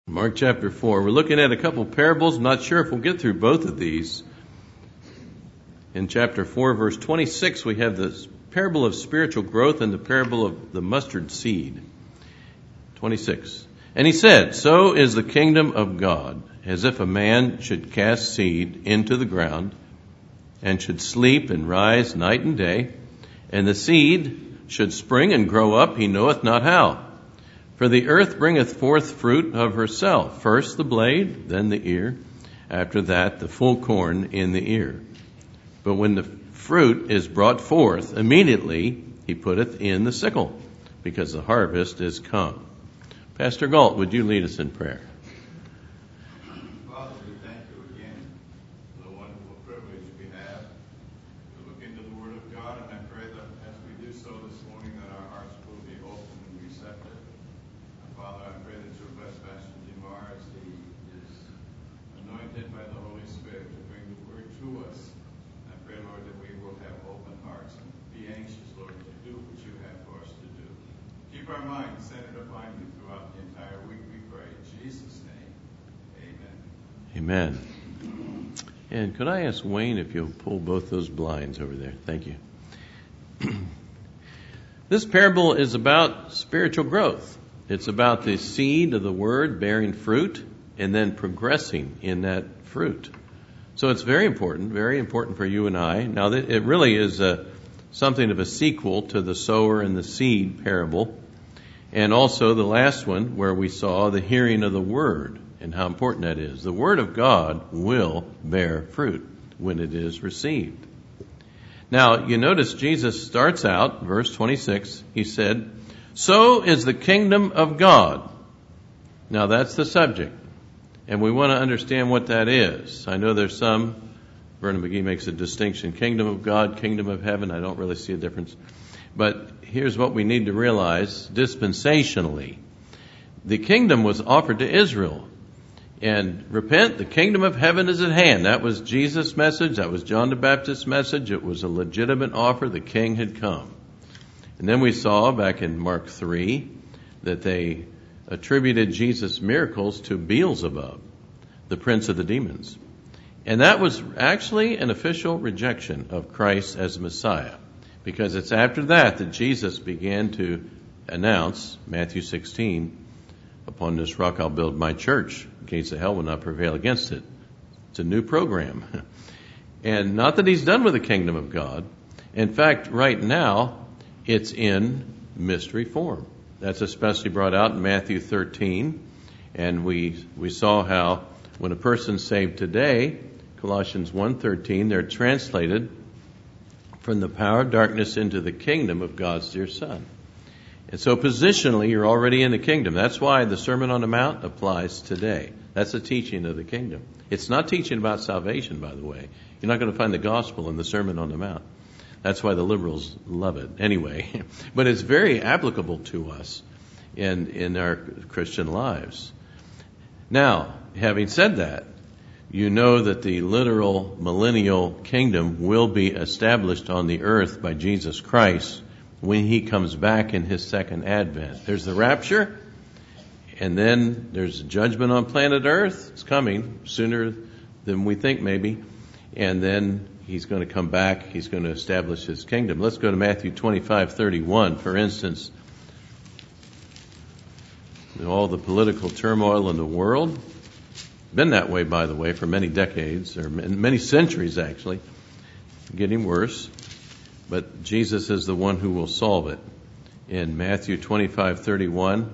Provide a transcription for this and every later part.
Mark chapter 4. We're looking at a couple parables. I'm not sure if we'll get through both of these. In chapter 4, verse 26, we have the parable of spiritual growth and the parable of the mustard seed. 26. And he said, "So is the kingdom of God, as if a man should cast seed into the ground, and should sleep and rise night and day, and the seed should spring and grow up, he knoweth not how. For the earth bringeth forth fruit of herself, first the blade, then the ear, after that the full corn in the ear. But when the fruit is brought forth, immediately he putteth in the sickle, because the harvest is come." Pastor Galt, would you lead us in prayer? Father, we thank you again for the wonderful privilege we have to look into the Word of God, and I pray that as we do so this morning that our hearts will be open and receptive. Father, I pray that you'll bless Pastor DeMar as he is anointed by the Holy Spirit to bring the Word to us. I pray, Lord, that we will have open hearts and be anxious, Lord, to do what you have for us to do. Keep our minds centered upon you throughout the entire week, we pray. In Jesus' name, amen. Amen. And could I ask Wayne if you'll pull both those blinds over there? Thank you. This parable is about spiritual growth. It's about the seed of the word bearing fruit and then progressing in that fruit. So it's very important for you and I. Now, it really is something of a sequel to the sower and the seed parable. And also the last one where we saw the hearing of the word and how important that is. The word of God will bear fruit when it is received. Now, you notice Jesus starts out, verse 26, he said, "So is the kingdom of God." Now that's the subject. And we want to understand what that is. I know there's some, Vernon McGee makes a distinction, kingdom of God, kingdom of heaven. I don't really see a difference. But here's what we need to realize dispensationally. The kingdom was offered to Israel. And repent, the kingdom of heaven is at hand. That was Jesus' message. That was John the Baptist's message. It was a legitimate offer. The king had come. And then we saw back in Mark 3 that they attributed Jesus' miracles to Beelzebub, the prince of the demons. And that was actually an official rejection of Christ as Messiah, because it's after that Jesus began to announce, Matthew 16, "Upon this rock I'll build my church. The gates of hell will not prevail against it." It's a new program. And not that he's done with the kingdom of God. In fact, right now, it's in mystery form. That's especially brought out in Matthew 13. And we saw how when a person's saved today, Colossians 1:13, they're translated from the power of darkness into the kingdom of God's dear Son. And so positionally, you're already in the kingdom. That's why the Sermon on the Mount applies today. That's the teaching of the kingdom. It's not teaching about salvation, by the way. You're not going to find the gospel in the Sermon on the Mount. That's why the liberals love it anyway. But it's very applicable to us in our Christian lives. Now, having said that, you know that the literal millennial kingdom will be established on the earth by Jesus Christ when he comes back in his second advent. There's the rapture, and then there's judgment on planet earth. It's coming sooner than we think maybe. And then he's going to come back. He's going to establish his kingdom. Let's go to Matthew 25:31, for instance. All the political turmoil in the world, been that way, by the way, for many decades, or many centuries actually, getting worse. But Jesus is the one who will solve it. In Matthew 25:31,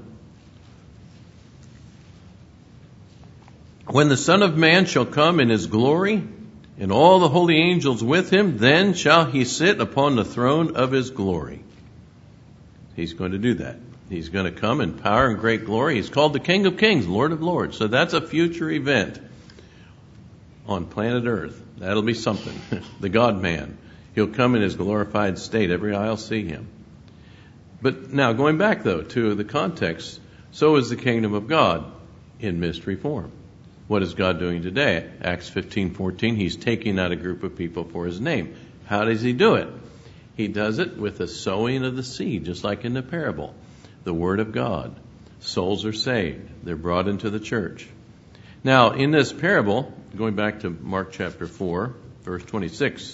"When the Son of Man shall come in his glory, and all the holy angels with him, then shall he sit upon the throne of his glory." He's going to do that. He's going to come in power and great glory. He's called the King of Kings, Lord of Lords. So that's a future event on planet Earth. That'll be something. The God-man. He'll come in his glorified state. Every eye will see him. But now, going back, though, to the context, so is the kingdom of God in mystery form. What is God doing today? Acts 15:14, he's taking out a group of people for his name. How does he do it? He does it with the sowing of the seed, just like in the parable. The word of God. souls are saved. They're brought into the church. Now, in this parable, going back to Mark chapter 4, verse 26,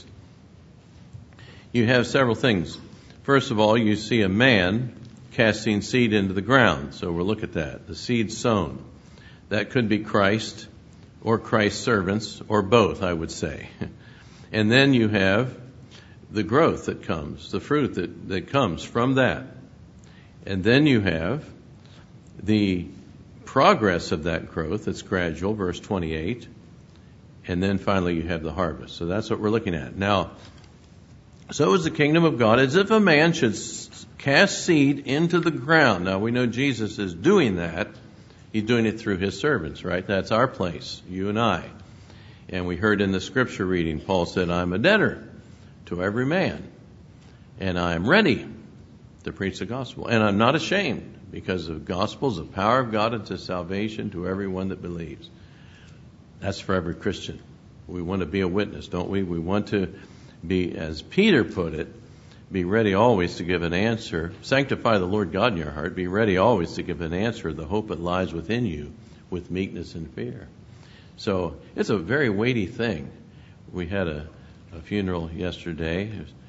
you have several things. First of all, you see a man casting seed into the ground. So we'll look at that. The seed sown. That could be Christ or Christ's servants, or both, I would say. And then you have the growth that comes, the fruit that comes from that. And then you have the progress of that growth. It's gradual, verse 28. And then finally you have the harvest. So that's what we're looking at. Now, so is the kingdom of God as if a man should cast seed into the ground. Now we know Jesus is doing that. He's doing it through his servants, right? That's our place, you and I. And we heard in the scripture reading, Paul said, I'm a debtor to every man. And I am ready to preach the gospel. And I'm not ashamed, because the gospel is the power of God unto salvation to everyone that believes. That's for every Christian. We want to be a witness, don't we? We want to be, as Peter put it, be ready always to give an answer. Sanctify the Lord God in your heart. Be ready always to give an answer of the hope that lies within you with meekness and fear. So it's a very weighty thing. We had a funeral yesterday.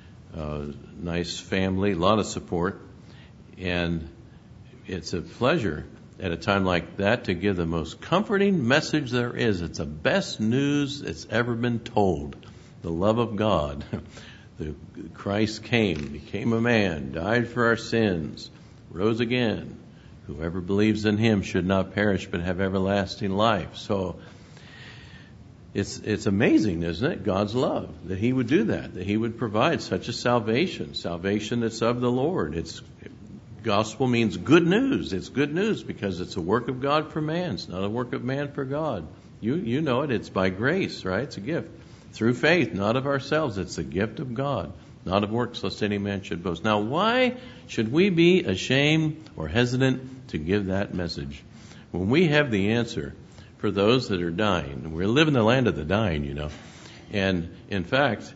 Nice family, a lot of support. And it's a pleasure at a time like that to give the most comforting message there is. It's the best news that's ever been told. The love of God. Christ came, became a man, died for our sins, rose again. Whoever believes in him should not perish but have everlasting life. So it's amazing, isn't it? God's love, that he would do that he would provide such a salvation that's of the Lord. Gospel means good news. It's good news because it's a work of God for man. It's not a work of man for God. You know it. It's by grace, right? It's a gift. Through faith, not of ourselves. It's a gift of God, not of works, lest any man should boast. Now, why should we be ashamed or hesitant to give that message when we have the answer for those that are dying? We live in the land of the dying, you know. And in fact,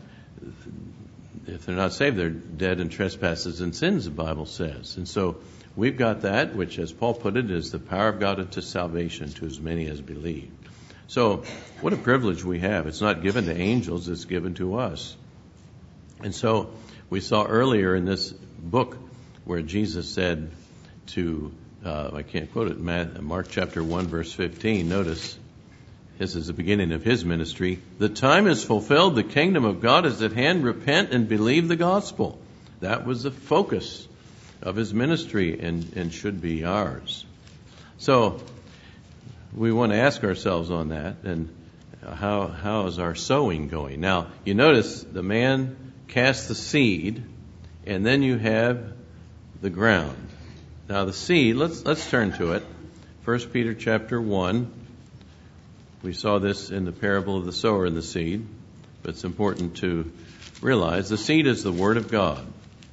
if they're not saved, they're dead in trespasses and sins, the Bible says. And so we've got that, which, as Paul put it, is the power of God unto salvation to as many as believe. So what a privilege we have. It's not given to angels, it's given to us. And so we saw earlier in this book where Jesus said to, I can't quote it, Mark chapter 1, verse 15. Notice, this is the beginning of his ministry. The time is fulfilled, the kingdom of God is at hand, repent and believe the gospel. That was the focus of his ministry and should be ours. So we want to ask ourselves on that, and how is our sowing going? Now, you notice the man cast the seed, and then you have the ground. Now the seed, let's turn to it. 1 Peter chapter 1. We saw this in the parable of the sower and the seed, but it's important to realize the seed is the word of God.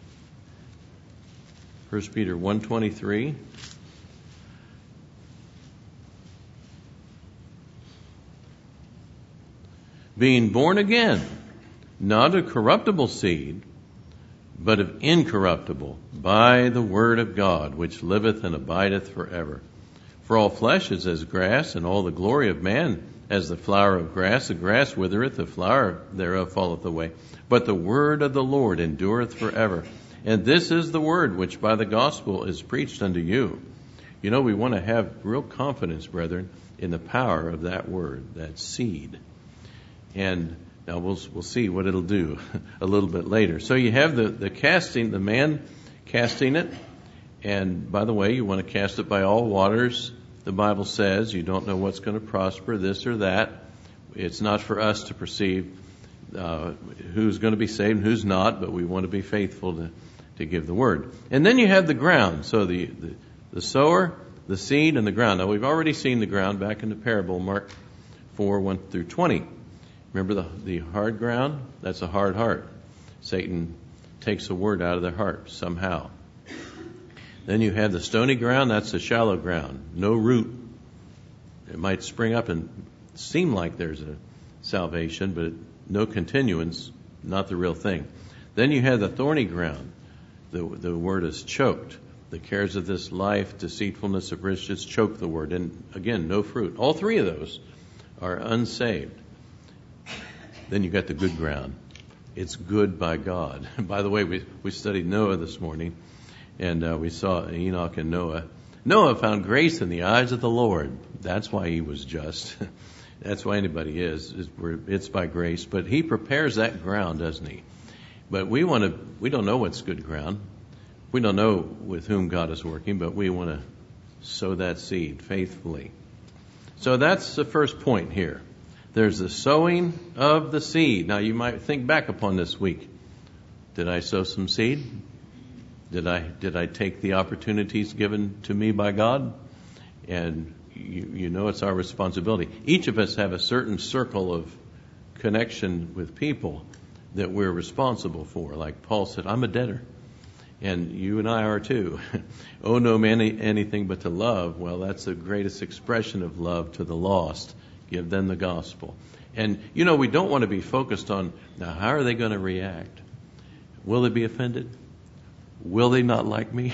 1 Peter 1:23. Being born again, not of corruptible seed, but of incorruptible, by the word of God, which liveth and abideth forever. For all flesh is as grass, and all the glory of man as the flower of grass. The grass withereth, the flower thereof falleth away. But the word of the Lord endureth forever. And this is the word which by the gospel is preached unto you. You know, we want to have real confidence, brethren, in the power of that word, that seed. And now we'll see what it'll do a little bit later. So you have the casting, the man casting it. And by the way, you want to cast it by all waters. The Bible says you don't know what's going to prosper, this or that. It's not for us to perceive who's going to be saved and who's not, but we want to be faithful to give the word. And then you have the ground. So the sower, the seed, and the ground. Now we've already seen the ground back in the parable, Mark 4, 1 through 20. Remember the hard ground? That's a hard heart. Satan takes a word out of their heart somehow. Then you have the stony ground. That's the shallow ground. No root. It might spring up and seem like there's a salvation, but no continuance, not the real thing. Then you have the thorny ground. The word is choked. The cares of this life, deceitfulness of riches, choke the word. And again, no fruit. All three of those are unsaved. Then you got the good ground. It's good by God. By the way, we studied Noah this morning, and we saw Enoch and Noah. Noah found grace in the eyes of the Lord. That's why he was just. That's why anybody is. It's by grace. But he prepares that ground, doesn't he? But we don't know what's good ground. We don't know with whom God is working, but we want to sow that seed faithfully. So that's the first point here. There's the sowing of the seed. Now you might think back upon this week. Did I sow some seed? Did I take the opportunities given to me by God? And you know it's our responsibility. Each of us have a certain circle of connection with people that we're responsible for. Like Paul said, I'm a debtor. And you and I are too. Owe no man anything but to love. Well, that's the greatest expression of love to the lost. Give them the gospel. And, we don't want to be focused on, now, how are they going to react? Will they be offended? Will they not like me?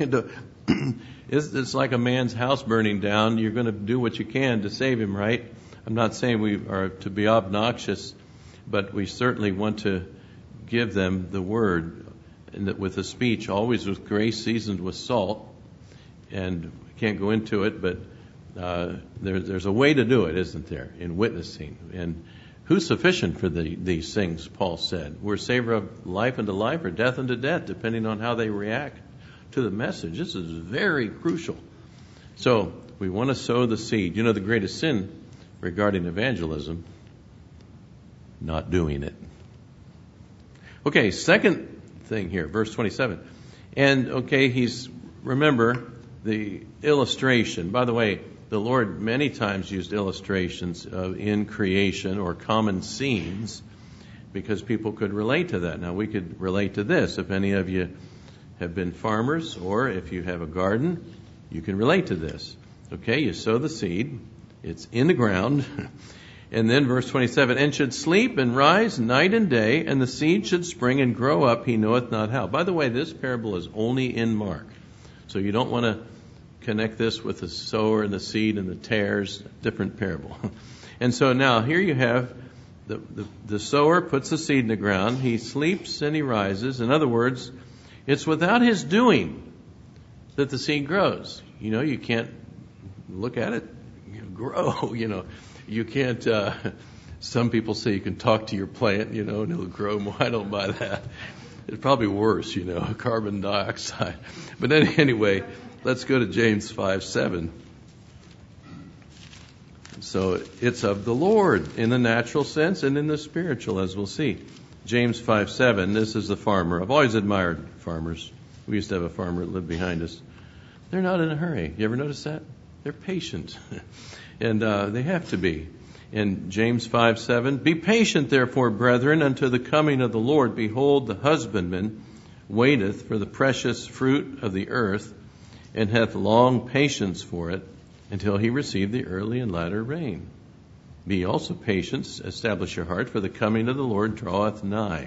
It's like a man's house burning down. You're going to do what you can to save him, right? I'm not saying we are to be obnoxious, but we certainly want to give them the word, and that with a speech, always with grace seasoned with salt. And I can't go into it, but there's a way to do it, isn't there, in witnessing? And who's sufficient for these things, Paul said. We're savor of life unto life or death unto death, depending on how they react to the message. This is very crucial. So we want to sow the seed. The greatest sin regarding evangelism, not doing it. Okay, second thing here, verse 27. And remember the illustration. By the way, the Lord many times used illustrations in creation or common scenes because people could relate to that. Now we could relate to this. If any of you have been farmers or if you have a garden, you can relate to this. Okay, you sow the seed. It's in the ground. And then verse 27, and should sleep and rise night and day, and the seed should spring and grow up, he knoweth not how. By the way, this parable is only in Mark. So you don't want to connect this with the sower and the seed and the tares, different parable. And so now here you have the sower puts the seed in the ground, he sleeps and he rises. In other words, it's without his doing that the seed grows. You can't look at it grow, You can't, some people say you can talk to your plant, and it'll grow more. I don't buy that. It's probably worse, carbon dioxide. But then anyway, let's go to James 5:7. So it's of the Lord in the natural sense and in the spiritual, as we'll see. James 5:7, this is the farmer. I've always admired farmers. We used to have a farmer that lived behind us. They're not in a hurry. You ever notice that? They're patient. And they have to be. In James 5:7, be patient, therefore, brethren, unto the coming of the Lord. Behold, the husbandman waiteth for the precious fruit of the earth, and hath long patience for it, until he receive the early and latter rain. Be also patient, establish your heart, for the coming of the Lord draweth nigh.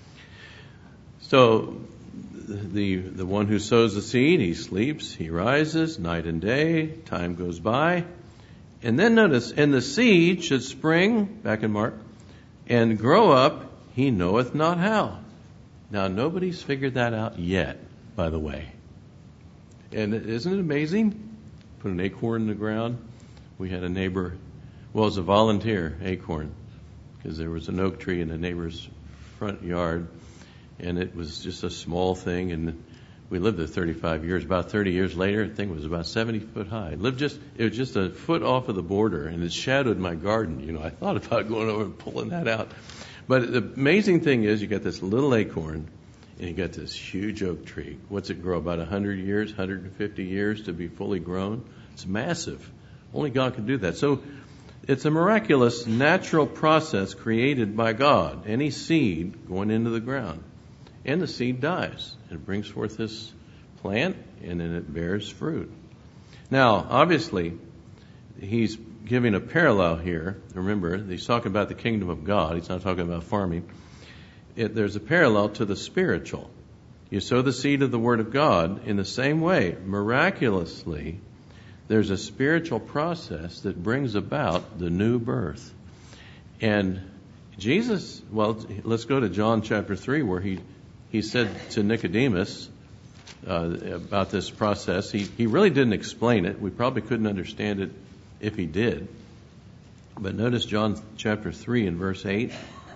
So the one who sows the seed, he sleeps, he rises, night and day, time goes by. And then notice, and the seed should spring, back in Mark, and grow up, he knoweth not how. Now, nobody's figured that out yet, by the way. And isn't it amazing? Put an acorn in the ground. We had a neighbor, it was a volunteer acorn, because there was an oak tree in the neighbor's front yard, and it was just a small thing, and we lived there 35 years. About 30 years later, the thing was about 70 foot high. It was just a foot off of the border, and it shadowed my garden. I thought about going over and pulling that out. But the amazing thing is, you got this little acorn, and you got this huge oak tree. What's it grow? About 100 years, 150 years to be fully grown? It's massive. Only God can do that. So it's a miraculous natural process created by God. Any seed going into the ground. And the seed dies. It brings forth this plant, and then it bears fruit. Now, obviously, he's giving a parallel here. Remember, he's talking about the kingdom of God. He's not talking about farming. There's a parallel to the spiritual. You sow the seed of the Word of God in the same way, miraculously, there's a spiritual process that brings about the new birth. And Jesus, well, let's go to John chapter 3, where he said to Nicodemus about this process. He really didn't explain it. We probably couldn't understand it if he did. But notice John chapter 3 and verse 8.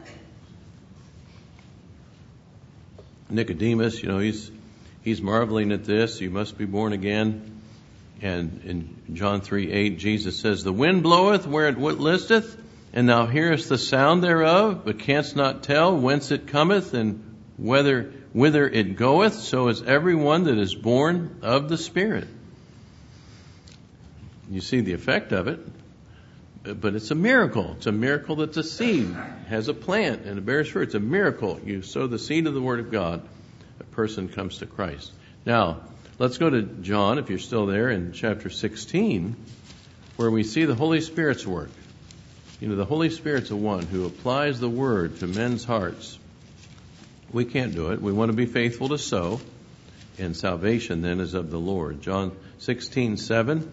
Nicodemus, he's marveling at this. You must be born again. And in John 3:8, Jesus says, "The wind bloweth where it listeth, and thou hearest the sound thereof, but canst not tell whence it cometh, and whither it goeth. So is every one that is born of the Spirit." You see the effect of it. But it's a miracle. It's a miracle that the seed has a plant and it bears fruit. It's a miracle. You sow the seed of the Word of God, a person comes to Christ. Now, let's go to John, if you're still there, in chapter 16, where we see the Holy Spirit's work. The Holy Spirit's the one who applies the Word to men's hearts. We can't do it. We want to be faithful to sow, and salvation then is of the Lord. John 16:7.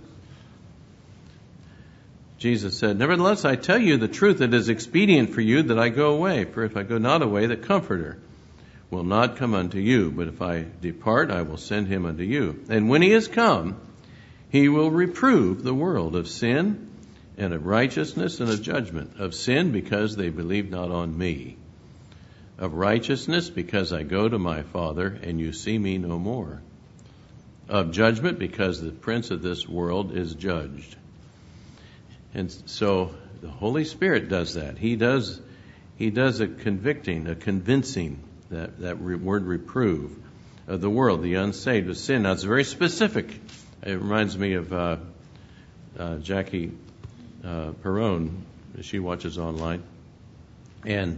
Jesus said, "Nevertheless, I tell you the truth, it is expedient for you that I go away. For if I go not away, the Comforter will not come unto you. But if I depart, I will send him unto you. And when he is come, he will reprove the world of sin and of righteousness and of judgment. Of sin, because they believe not on me. Of righteousness, because I go to my Father, and you see me no more. Of judgment, because the prince of this world is judged." And so the Holy Spirit does that. He does a convicting, a convincing, that word reprove, of the world, the unsaved, of sin. Now it's very specific. It reminds me of Jackie Perrone. She watches online. And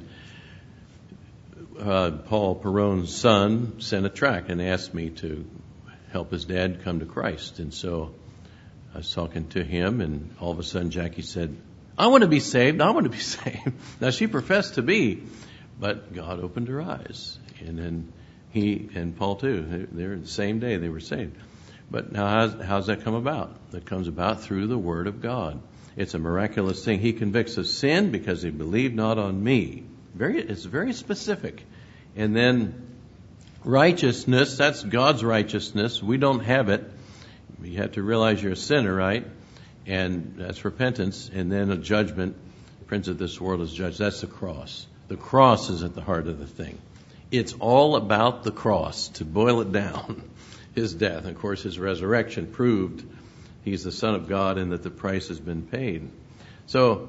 Paul Perrone's son sent a tract and asked me to help his dad come to Christ. And so I was talking to him, and all of a sudden Jackie said, "I want to be saved. I want to be saved." Now she professed to be, but God opened her eyes. And then he and Paul too, they're the same day they were saved. But now how's that come about? That comes about through the Word of God. It's a miraculous thing. He convicts of sin because they believe not on me. It's very specific. And then righteousness, that's God's righteousness. We don't have it. You have to realize you're a sinner, right? And that's repentance. And then a judgment. The prince of this world is judged. That's the cross. The cross is at the heart of the thing. It's all about the cross, to boil it down. His death. And of course, his resurrection proved he's the Son of God and that the price has been paid. So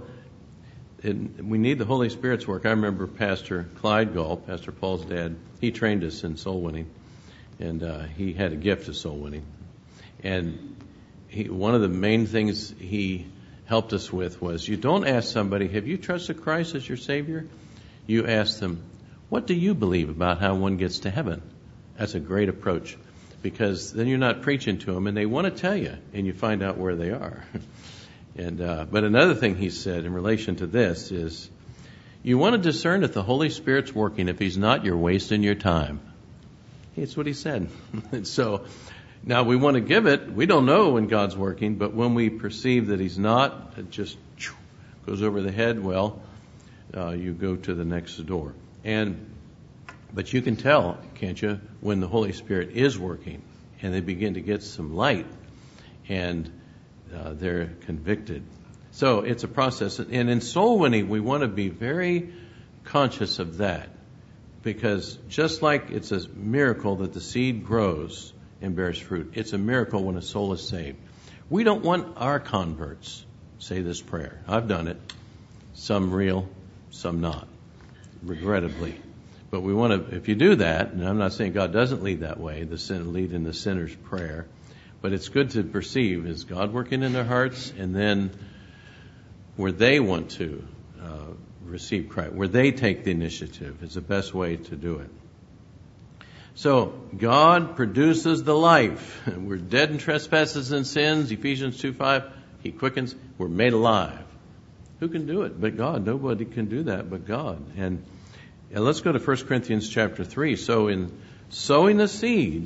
we need the Holy Spirit's work. I remember Pastor Clyde Gall, Pastor Paul's dad, he trained us in soul winning. And he had a gift of soul winning. And one of the main things he helped us with was, you don't ask somebody, "Have you trusted Christ as your Savior?" You ask them, "What do you believe about how one gets to heaven?" That's a great approach, because then you're not preaching to them, and they want to tell you, and you find out where they are. But another thing he said in relation to this is, you want to discern if the Holy Spirit's working. If he's not, you're wasting your time. It's what he said. And so now we want to give it. We don't know when God's working, but when we perceive that he's not, it just goes over the head. Well, you go to the next door. But you can tell, can't you, when the Holy Spirit is working and they begin to get some light and they're convicted. So it's a process. And in soul winning, we want to be very conscious of that, because just like it's a miracle that the seed grows and bears fruit, it's a miracle when a soul is saved. We don't want our converts say this prayer. I've done it. Some real, some not, regrettably. But we want to, if you do that, and I'm not saying God doesn't lead that way, lead in the sinner's prayer, but it's good to perceive, is God working in their hearts? And then where they want to receive Christ, where they take the initiative, is the best way to do it. So God produces the life. We're dead in trespasses and sins, Ephesians 2:5. He quickens. We're made alive. Who can do it but God? Nobody can do that but God. And let's go to 1 Corinthians chapter 3. So in sowing the seed,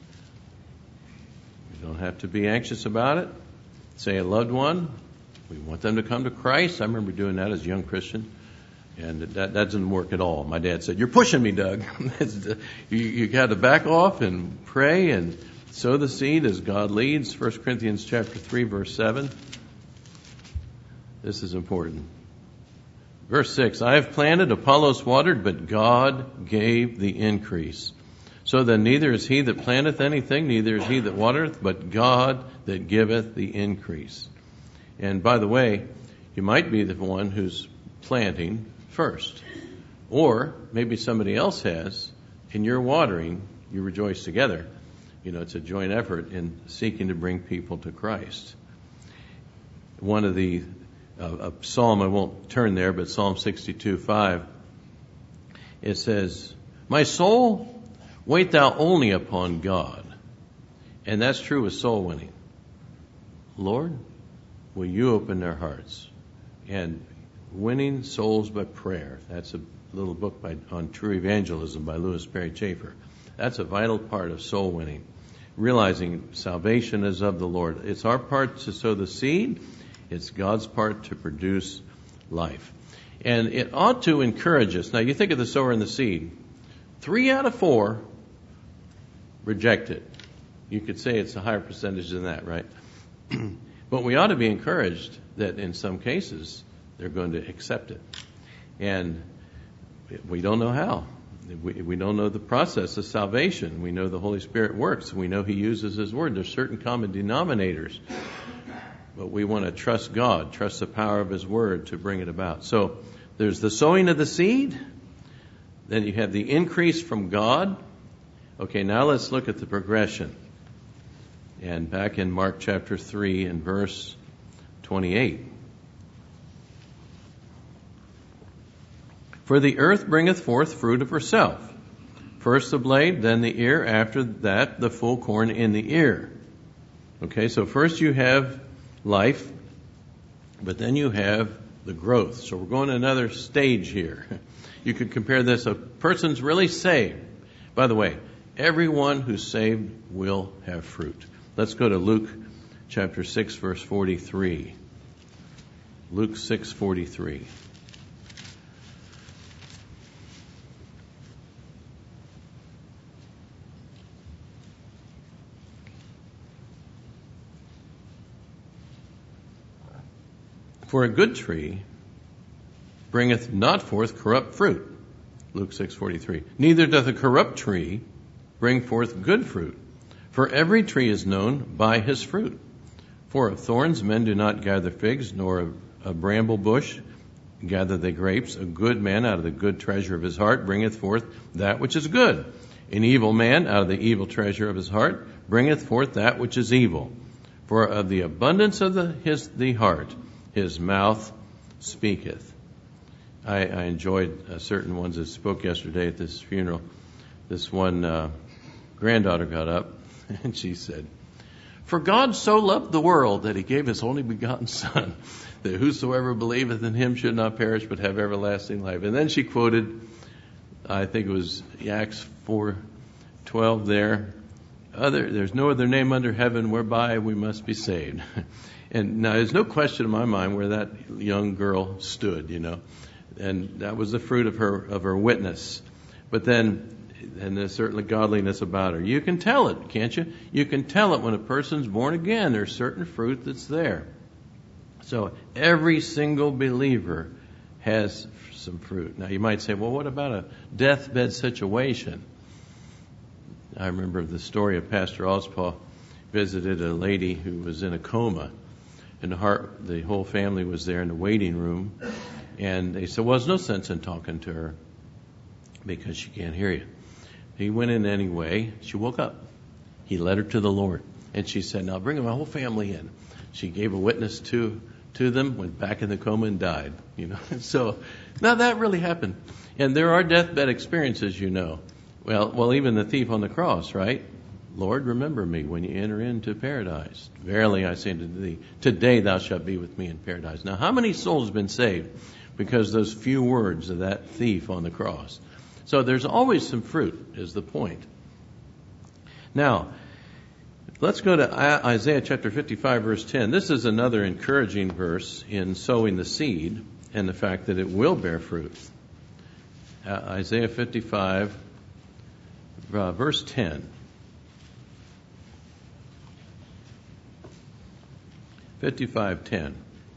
you don't have to be anxious about it. Say a loved one, we want them to come to Christ. I remember doing that as a young Christian, and that doesn't work at all. My dad said, "You're pushing me, Doug." You got to back off and pray and sow the seed as God leads. 1 Corinthians chapter 3, verse 7. This is important. Verse 6, I have planted, Apollos watered, but God gave the increase. So then neither is he that planteth anything, neither is he that watereth, but God that giveth the increase. And by the way, you might be the one who's planting first. Or maybe somebody else has, and you're watering, you rejoice together. It's a joint effort in seeking to bring people to Christ. One of the a psalm, I won't turn there, but Psalm 62:5, it says, my soul, wait thou only upon God. And that's true with soul winning. Lord, will you open their hearts? And winning souls by prayer. That's a little book on true evangelism by Louis Perry Chafer. That's a vital part of soul winning. Realizing salvation is of the Lord. It's our part to sow the seed. It's God's part to produce life. And it ought to encourage us. Now, you think of the sower and the seed. 3 out of 4 reject it. You could say it's a higher percentage than that, right? But we ought to be encouraged that in some cases they're going to accept it. And we don't know how. We don't know the process of salvation. We know the Holy Spirit works. We know He uses His Word. There's certain common denominators. But we want to trust God, trust the power of His Word to bring it about. So there's the sowing of the seed. Then you have the increase from God. Okay, now let's look at the progression. And back in Mark chapter 3 and verse 28. For the earth bringeth forth fruit of herself. First the blade, then the ear, after that the full corn in the ear. Okay, so first you have life, but then you have the growth. So we're going to another stage here. You could compare this, a person's really saved. By the way, everyone who's saved will have fruit. Let's go to Luke chapter 6, verse 43. Luke 6:43. For a good tree bringeth not forth corrupt fruit. Luke 6:43. Neither doth a corrupt tree bring forth good fruit. For every tree is known by his fruit. For of thorns men do not gather figs, nor of a bramble bush gather they grapes. A good man out of the good treasure of his heart bringeth forth that which is good. An evil man out of the evil treasure of his heart bringeth forth that which is evil. For of the abundance of the heart his mouth speaketh. I enjoyed certain ones that spoke yesterday at this funeral. This one granddaughter got up and she said, for God so loved the world that He gave His only begotten Son, that whosoever believeth in Him should not perish but have everlasting life. And then she quoted, I think it was Acts 4:12 there, there's no other name under heaven whereby we must be saved. And now there's no question in my mind where that young girl stood, and that was the fruit of her witness. But then, and there's certainly godliness about her. You can tell it, can't you? You can tell it when a person's born again. There's certain fruit that's there. So every single believer has some fruit. Now you might say, well, what about a deathbed situation? I remember the story of Pastor Ospaw visited a lady who was in a coma. And the whole family was there in the waiting room. And they said, well, there's no sense in talking to her because she can't hear you. He went in anyway. She woke up. He led her to the Lord. And she said, now bring my whole family in. She gave a witness to them, went back in the coma and died. So now that really happened. And there are deathbed experiences, Well, even the thief on the cross, right? Lord, remember me when you enter into paradise. Verily I say unto thee, today thou shalt be with me in paradise. Now, how many souls have been saved because those few words of that thief on the cross? So there's always some fruit, is the point. Now, let's go to Isaiah chapter 55, verse 10. This is another encouraging verse in sowing the seed and the fact that it will bear fruit. Isaiah 55, verse 10. 55:10.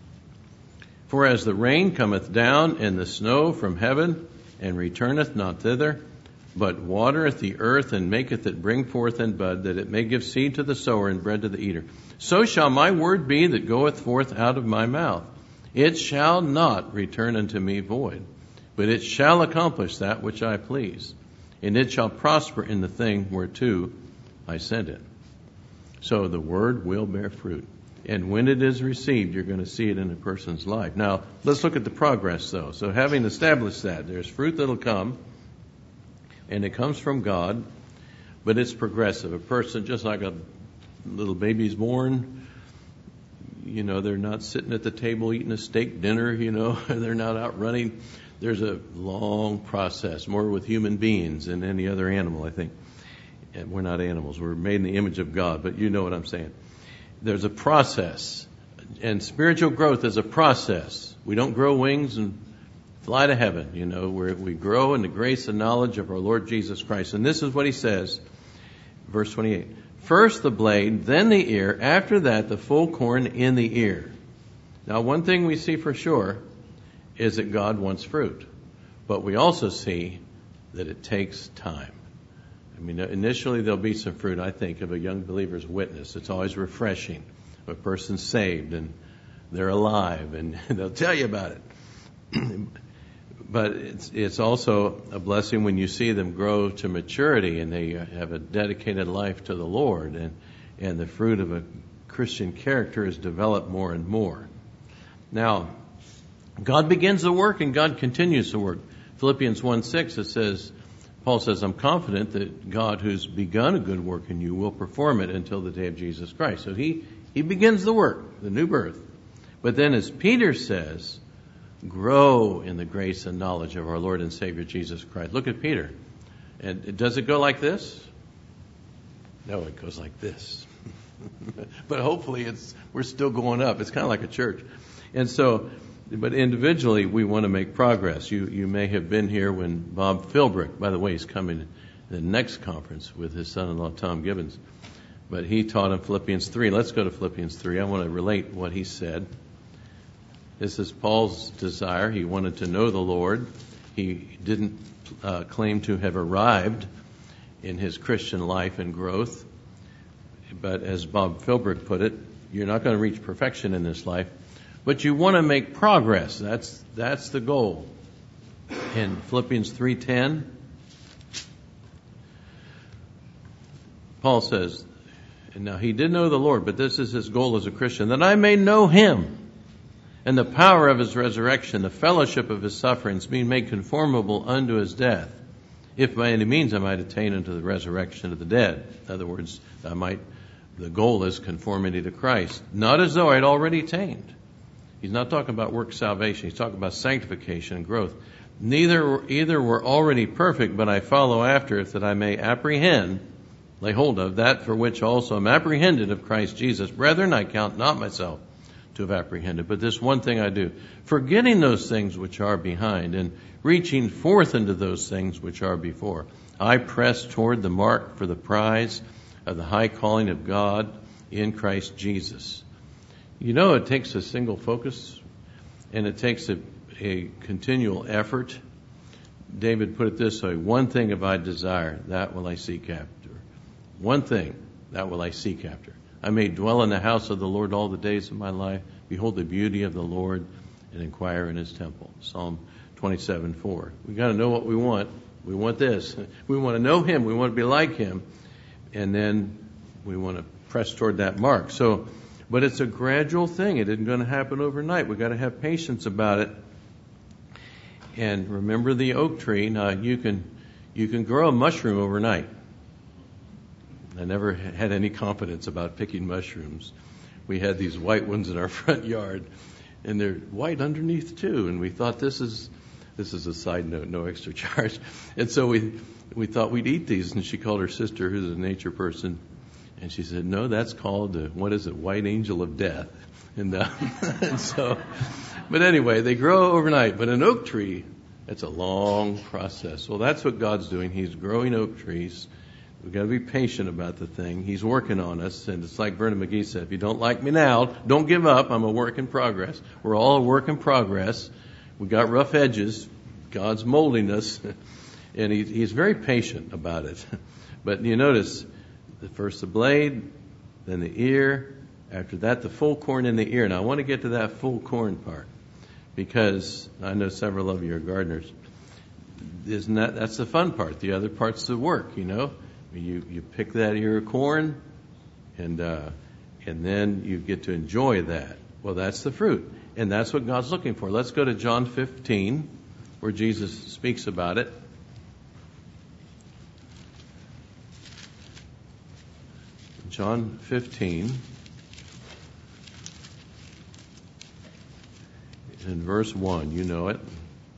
For as the rain cometh down and the snow from heaven, and returneth not thither, but watereth the earth and maketh it bring forth and bud, that it may give seed to the sower and bread to the eater, so shall my word be that goeth forth out of my mouth. It shall not return unto me void, but it shall accomplish that which I please, and it shall prosper in the thing whereto I sent it. So the word will bear fruit. And when it is received, you're going to see it in a person's life. Now, let's look at the progress, though. So having established that, there's fruit that'll come, and it comes from God, but it's progressive. A person, just like a little baby's born, they're not sitting at the table eating a steak dinner, they're not out running. There's a long process, more with human beings than any other animal, I think. And we're not animals. We're made in the image of God, but you know what I'm saying. There's a process, and spiritual growth is a process. We don't grow wings and fly to heaven, where we grow in the grace and knowledge of our Lord Jesus Christ. And this is what he says, verse 28. First the blade, then the ear, after that the full corn in the ear. Now, one thing we see for sure is that God wants fruit, but we also see that it takes time. Initially there'll be some fruit, I think, of a young believer's witness. It's always refreshing. A person's saved and they're alive and they'll tell you about it. But it's also a blessing when you see them grow to maturity and they have a dedicated life to the Lord, and the fruit of a Christian character is developed more and more. Now, God begins the work and God continues the work. Philippians 1:6, it says, Paul says, I'm confident that God who's begun a good work in you will perform it until the day of Jesus Christ. So he begins the work, the new birth. But then as Peter says, grow in the grace and knowledge of our Lord and Savior Jesus Christ. Look at Peter. And does it go like this? No, it goes like this. But hopefully we're still going up. It's kind of like a church. And so, but individually, we want to make progress. You may have been here when Bob Philbrick, by the way, he's coming to the next conference with his son-in-law, Tom Gibbons. But he taught in Philippians 3. Let's go to Philippians 3. I want to relate what he said. This is Paul's desire. He wanted to know the Lord. He didn't claim to have arrived in his Christian life and growth. But as Bob Philbrick put it, you're not going to reach perfection in this life, but you want to make progress. That's the goal. In Philippians 3:10, Paul says, and now he did know the Lord, but this is his goal as a Christian, that I may know him and the power of his resurrection, the fellowship of his sufferings, being made conformable unto his death, if by any means I might attain unto the resurrection of the dead. In other words, the goal is conformity to Christ, not as though I'd already attained. He's not talking about work salvation. He's talking about sanctification and growth. Either were already perfect, but I follow after it, that I may apprehend, lay hold of, that for which also am apprehended of Christ Jesus. Brethren, I count not myself to have apprehended, but this one thing I do, forgetting those things which are behind, and reaching forth into those things which are before. I press toward the mark for the prize of the high calling of God in Christ Jesus. It takes a single focus, and it takes a continual effort. David put it this way, one thing have I desired, that will I seek after. One thing, that will I seek after. I may dwell in the house of the Lord all the days of my life, behold the beauty of the Lord, and inquire in his temple. Psalm 27:4. We got to know what we want. We want this. We want to know him. We want to be like him. And then we want to press toward that mark. But it's a gradual thing. It isn't going to happen overnight. We've got to have patience about it. And remember the oak tree. Now, you can grow a mushroom overnight. I never had any confidence about picking mushrooms. We had these white ones in our front yard, and they're white underneath too. And we thought, this is This is a side note, no extra charge. And so we thought we'd eat these, and she called her sister, who's a nature person, and she said, no, that's called, white angel of death. And, and so, but anyway, they grow overnight. But an oak tree, that's a long process. Well, that's what God's doing. He's growing oak trees. We've got to be patient about the thing. He's working on us. And it's like Vernon McGee said, if you don't like me now, don't give up. I'm a work in progress. We're all a work in progress. We got rough edges. God's molding us. And he's very patient about it. But you notice, first the blade, then the ear. After that, the full corn in the ear. Now, I want to get to that full corn part, because I know several of you are gardeners. That's the fun part. The other part's the work, You pick that ear of corn, and then you get to enjoy that. Well, that's the fruit, and that's what God's looking for. Let's go to John 15, where Jesus speaks about it. John 15, in verse 1, you know it.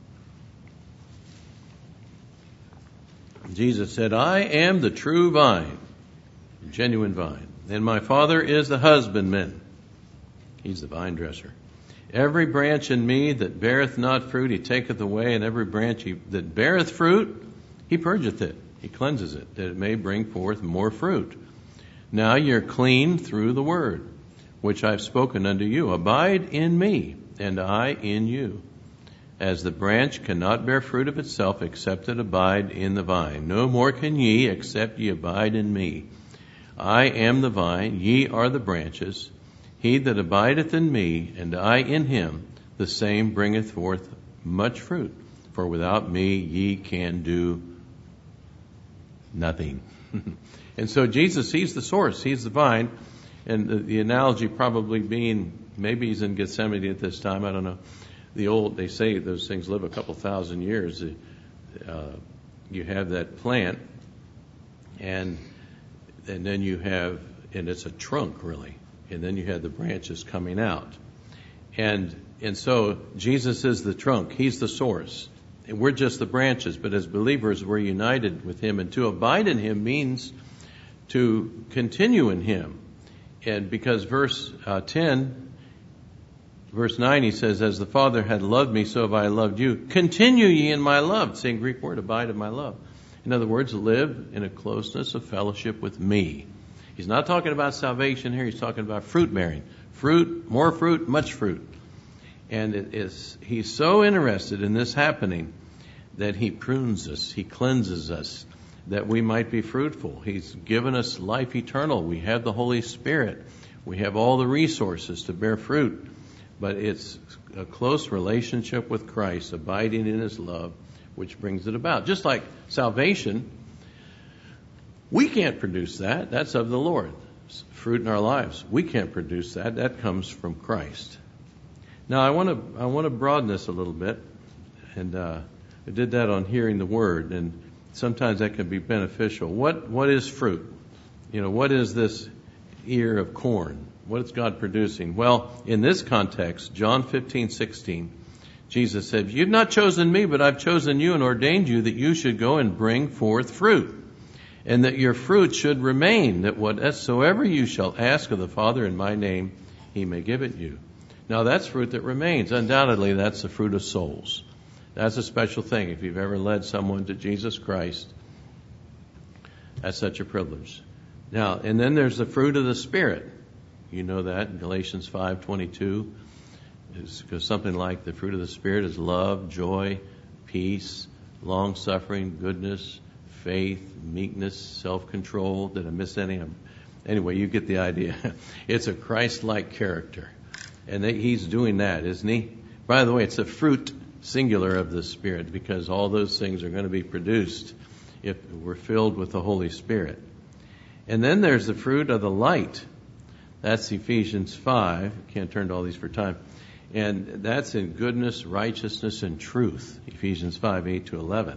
Jesus said, I am the true vine, the genuine vine, and my Father is the husbandman. He's the vine dresser. Every branch in me that beareth not fruit, he taketh away, and every branch that beareth fruit, he purgeth it, he cleanses it, that it may bring forth more fruit. Now you're clean through the word, which I've spoken unto you. Abide in me, and I in you. As the branch cannot bear fruit of itself, except it abide in the vine. No more can ye, except ye abide in me. I am the vine, ye are the branches. He that abideth in me, and I in him, the same bringeth forth much fruit. For without me ye can do nothing. And so Jesus, he's the source, he's the vine. And the analogy probably being, maybe he's in Gethsemane at this time, I don't know. They say those things live a couple thousand years. You have that plant, and then you have, and it's a trunk really, and then you have the branches coming out. And so Jesus is the trunk, he's the source. And we're just the branches, but as believers we're united with him, and to abide in him means to continue in him. And because verse 9, he says, as the Father had loved me, so have I loved you. Continue ye in my love. Same Greek word, abide in my love. In other words, live in a closeness of fellowship with me. He's not talking about salvation here. He's talking about fruit bearing. Fruit, more fruit, much fruit. And he's so interested in this happening that he prunes us, he cleanses us, that we might be fruitful. He's given us life eternal. We have the Holy Spirit. We have all the resources to bear fruit. But it's a close relationship with Christ, abiding in his love, which brings it about. Just like salvation, we can't produce that. That's of the Lord. Fruit in our lives, we can't produce that. That comes from Christ. Now, I want to broaden this a little bit, and I did that on hearing the word, and sometimes that can be beneficial. What is fruit? What is this ear of corn? What is God producing? Well, in this context, John 15:16, Jesus said, you've not chosen me, but I've chosen you and ordained you that you should go and bring forth fruit, and that your fruit should remain, that whatsoever you shall ask of the Father in my name, he may give it you. Now, that's fruit that remains. Undoubtedly, that's the fruit of souls. That's a special thing. If you've ever led someone to Jesus Christ, that's such a privilege. Now, and then there's the fruit of the Spirit. You know that in Galatians 5:22. Because something like the fruit of the Spirit is love, joy, peace, long-suffering, goodness, faith, meekness, self-control. Did I miss any of them? Anyway, you get the idea. It's a Christ-like character. And he's doing that, isn't he? By the way, it's a fruit singular of the Spirit, because all those things are going to be produced if we're filled with the Holy Spirit. And then there's the fruit of the light. That's Ephesians 5. Can't turn to all these for time. And that's in goodness, righteousness, and truth. Ephesians 5:8-11.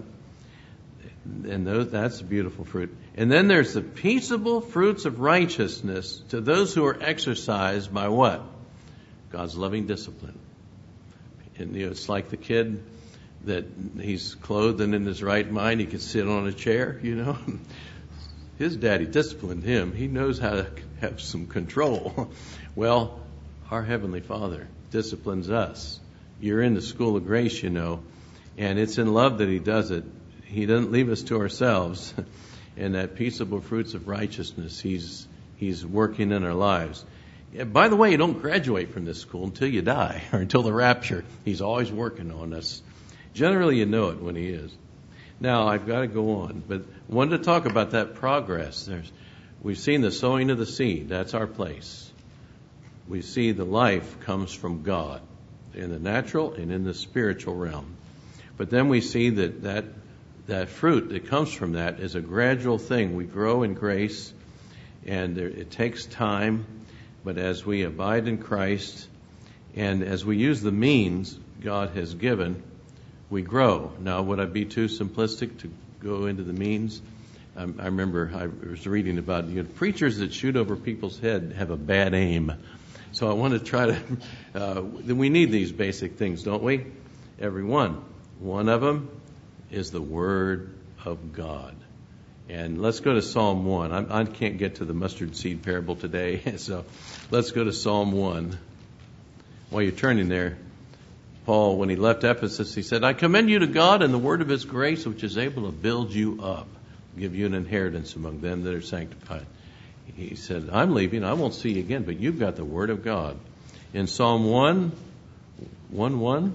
And that's beautiful fruit. And then there's the peaceable fruits of righteousness to those who are exercised by what? God's loving discipline. And it's like the kid that he's clothed and in his right mind. He can sit on a chair, His daddy disciplined him. He knows how to have some control. Well, our Heavenly Father disciplines us. You're in the school of grace, and it's in love that He does it. He doesn't leave us to ourselves. And that peaceable fruits of righteousness, He's working in our lives. By the way, you don't graduate from this school until you die or until the rapture. He's always working on us. Generally, you know it when He is. Now, I've got to go on, but I wanted to talk about that progress. We've seen the sowing of the seed. That's our place. We see the life comes from God in the natural and in the spiritual realm. But then we see that fruit that comes from that is a gradual thing. We grow in grace, and it takes time. But as we abide in Christ, and as we use the means God has given, we grow. Now, would I be too simplistic to go into the means? I remember I was reading about preachers that shoot over people's head have a bad aim. So I want to try to, we need these basic things, don't we? Every one. One of them is the Word of God. And let's go to Psalm 1. I can't get to the mustard seed parable today, so let's go to Psalm 1. While you're turning there, Paul, when he left Ephesus, he said, I commend you to God and the word of His grace, which is able to build you up, give you an inheritance among them that are sanctified. He said, I'm leaving, I won't see you again, but you've got the word of God. In Psalm 1:1,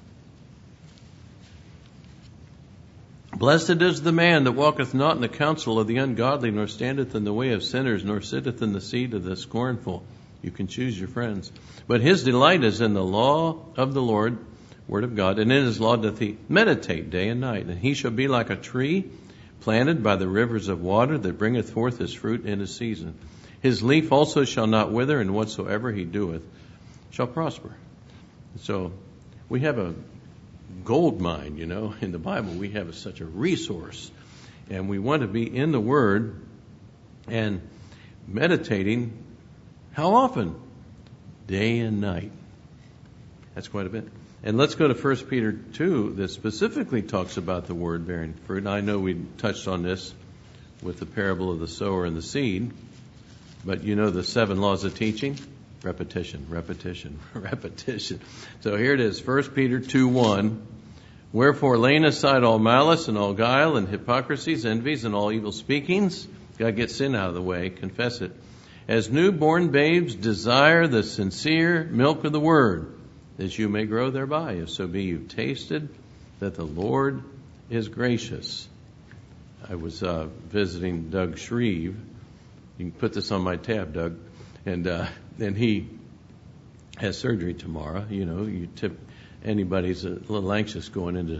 Blessed is the man that walketh not in the counsel of the ungodly, nor standeth in the way of sinners, nor sitteth in the seat of the scornful. You can choose your friends. But his delight is in the law of the Lord, word of God, and in His law doth he meditate day and night. And he shall be like a tree planted by the rivers of water, that bringeth forth his fruit in his season. His leaf also shall not wither, and whatsoever he doeth shall prosper. So we have a gold mine, in the Bible. We have such a resource. And we want to be in the Word and meditating. How often? Day and night. That's quite a bit. And let's go to 1 Peter 2 that specifically talks about the Word bearing fruit. And I know we touched on this with the parable of the sower and the seed. But the 7 laws of teaching? Repetition, repetition, repetition. So here it is, 1 Peter 2:1. Wherefore, laying aside all malice and all guile and hypocrisies, envies, and all evil speakings, got to get sin out of the way, confess it. As newborn babes, desire the sincere milk of the word, that you may grow thereby. If so be you've tasted that the Lord is gracious. I was visiting Doug Shreve. You can put this on my tab, Doug. And he has surgery tomorrow. You tip anybody's a little anxious going into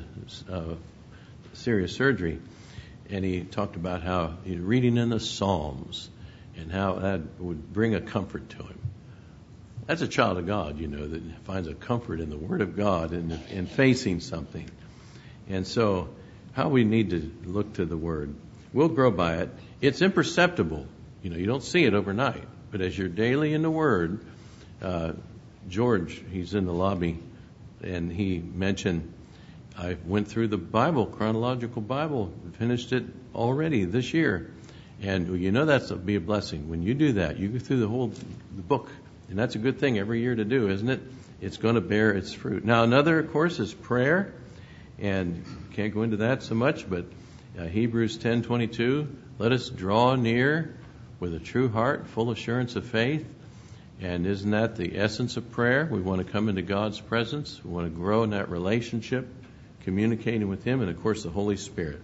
serious surgery. And he talked about how he's reading in the Psalms and how that would bring a comfort to him. That's a child of God, that finds a comfort in the Word of God and in facing something. And so how we need to look to the Word. We'll grow by it. It's imperceptible. You don't see it overnight. But as you're daily in the Word, George, he's in the lobby, and he mentioned, I went through the Bible, chronological Bible, finished it already this year. And that's be a blessing. When you do that, you go through the whole book. And that's a good thing every year to do, isn't it? It's going to bear its fruit. Now, another, of course, is prayer. And can't go into that so much, but Hebrews 10:22, let us draw near with a true heart, full assurance of faith. And isn't that the essence of prayer? We want to come into God's presence. We want to grow in that relationship, communicating with Him, and of course the Holy Spirit.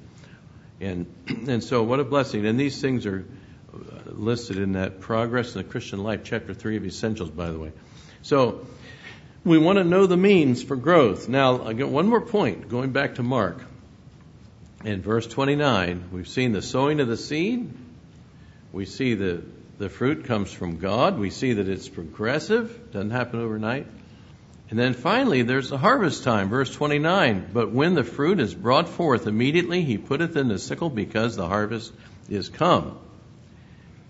And so what a blessing. And these things are listed in that Progress in the Christian Life, chapter 3 of Essentials, by the way. So we want to know the means for growth. Now, I got one more point, going back to Mark. In verse 29, we've seen the sowing of the seed. We see the fruit comes from God. We see that it's progressive, doesn't happen overnight. And then finally, there's the harvest time, verse 29. But when the fruit is brought forth, immediately he putteth in the sickle, because the harvest is come.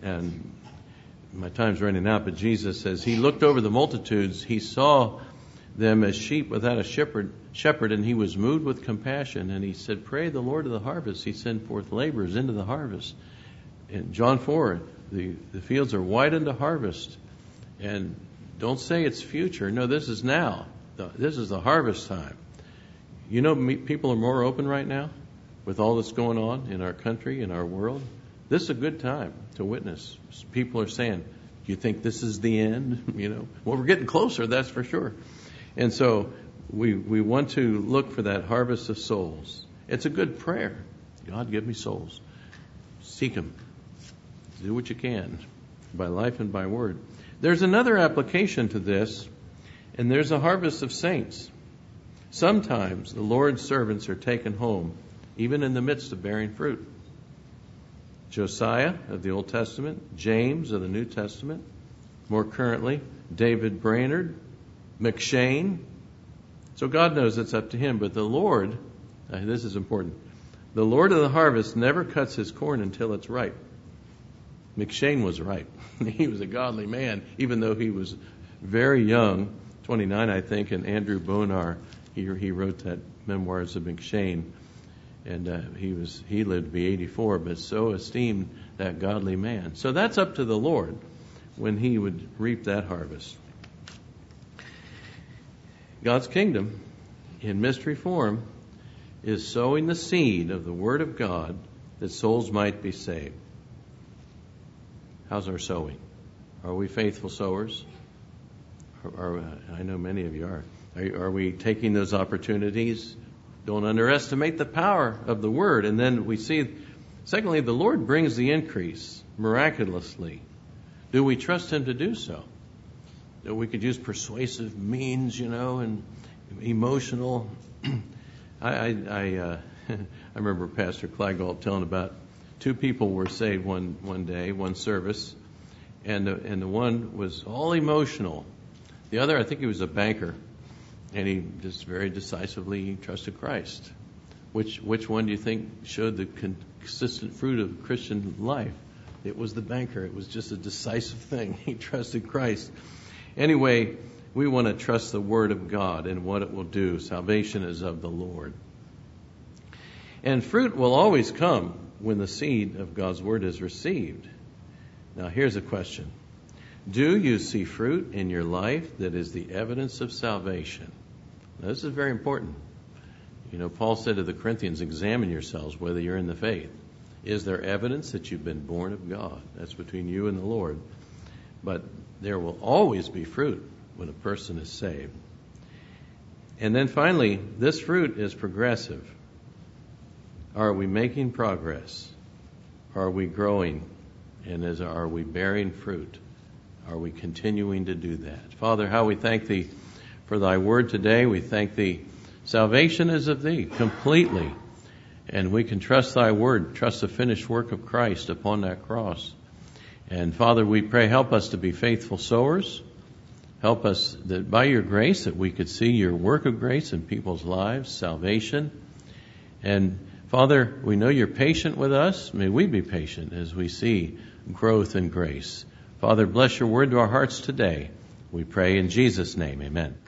And my time's running out, but Jesus says he looked over the multitudes. He saw them as sheep without a shepherd, and he was moved with compassion, and he said, pray the Lord of the harvest, he send forth laborers into the harvest. In John 4, the fields are white unto harvest. And don't say it's future. No, this is now. This is the harvest time. You know, people are more open right now with all that's going on in our country, in our world. This is a good time to witness. People are saying, do you think this is the end? You know, well, we're getting closer, that's for sure. And so we want to look for that harvest of souls. It's a good prayer. God, give me souls. Seek them. Do what you can by life and by word. There's another application to this, and there's a harvest of saints. Sometimes the Lord's servants are taken home, even in the midst of bearing fruit. Josiah of the Old Testament, James of the New Testament, more currently, David Brainerd, McShane. So God knows it's up to him, but the Lord, this is important, the Lord of the harvest never cuts his corn until it's ripe. McShane was right. He was a godly man, even though he was very young, 29, I think, and Andrew Bonar, he wrote that Memoirs of McShane, and he lived to be 84, but so esteemed that godly man. So that's up to the Lord when he would reap that harvest. God's kingdom, in mystery form, is sowing the seed of the Word of God that souls might be saved. How's our sowing? Are we faithful sowers? I know many of you are. Are we taking those opportunities? Don't underestimate the power of the Word. And then we see, secondly, the Lord brings the increase miraculously. Do we trust Him to do so? That we could use persuasive means, and emotional. I remember Pastor Clagall telling about two people were saved one day, one service, and the one was all emotional. The other, I think he was a banker, and he just very decisively trusted Christ. Which one do you think showed the consistent fruit of Christian life? It was the banker. It was just a decisive thing. He trusted Christ. Anyway, we want to trust the Word of God and what it will do. Salvation is of the Lord. And fruit will always come when the seed of God's Word is received. Now, here's a question. Do you see fruit in your life that is the evidence of salvation? Now, this is very important. Paul said to the Corinthians, examine yourselves whether you're in the faith. Is there evidence that you've been born of God? That's between you and the Lord. But there will always be fruit when a person is saved. And then finally, this fruit is progressive. Are we making progress? Are we growing? And are we bearing fruit? Are we continuing to do that? Father, how we thank Thee for Thy word today. We thank Thee. Salvation is of Thee completely. And we can trust Thy word, trust the finished work of Christ upon that cross. And Father, we pray, help us to be faithful sowers. Help us that by Your grace that we could see Your work of grace in people's lives, salvation. And Father, we know You're patient with us. May we be patient as we see growth in grace. Father, bless Your word to our hearts today. We pray in Jesus' name, amen.